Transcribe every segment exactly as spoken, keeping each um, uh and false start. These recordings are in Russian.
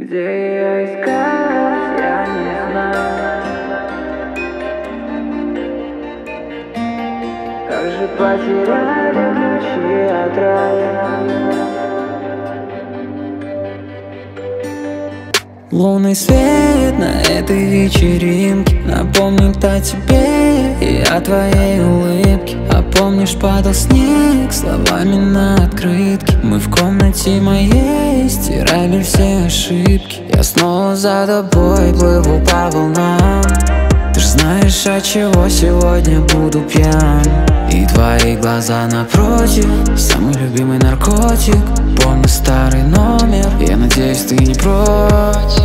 Где ее искать, я не знаю. Как же потеряли ключи от рая. Лунный свет на этой вечеринке напомнит о тебе и о твоей улыбке. А помнишь, падал снег словами на открытке. Мы в комнате моей стирали все ошибки. Я снова за тобой плыву по волнам. Ты ж знаешь, от чего сегодня буду пьян. И твои глаза напротив, самый любимый наркотик. Помню старый номер, я надеюсь, ты не против.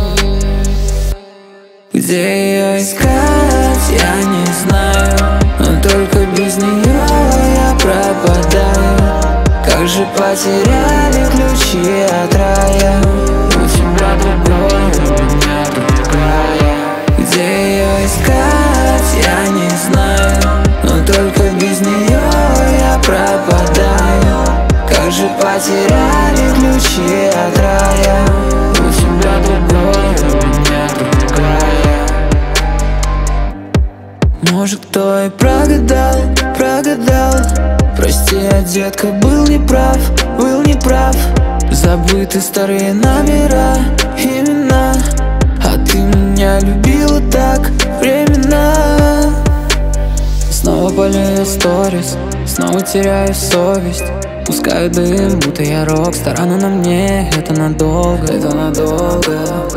Где ее искать, я не знаю, но только без нее я пропадаю. Как же потеряли ключи от рая. У тебя другой, у меня другая. Где ее искать, я не знаю, но только без нее я пропадаю. Как же потеряли ключи от рая. У тебя другой, у меня другая. Может, кто и прогадал, прогадал. Прости, я, детка, был неправ, был неправ. Забыты старые номера, имена. А ты меня любила так временно. Снова болею сторис, снова теряю совесть. Пускаю дым, будто я рокстар, но на мне это надолго, это надолго.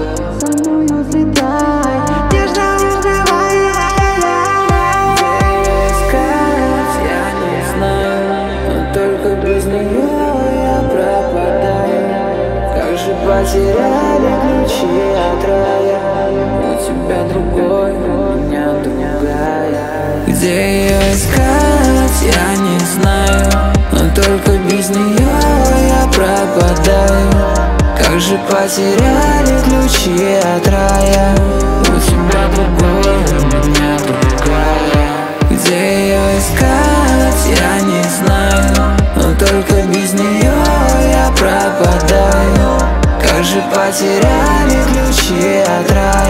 Потеряли ключи от рая. У тебя другой, у меня другая. Где ее искать, я не знаю, но только без нее я пропадаю. Как же потеряли ключи от рая. У тебя другой, у меня другая. Где ее искать, я не знаю, но только без нее я пропадаю. Как же потеряли ключи от рая.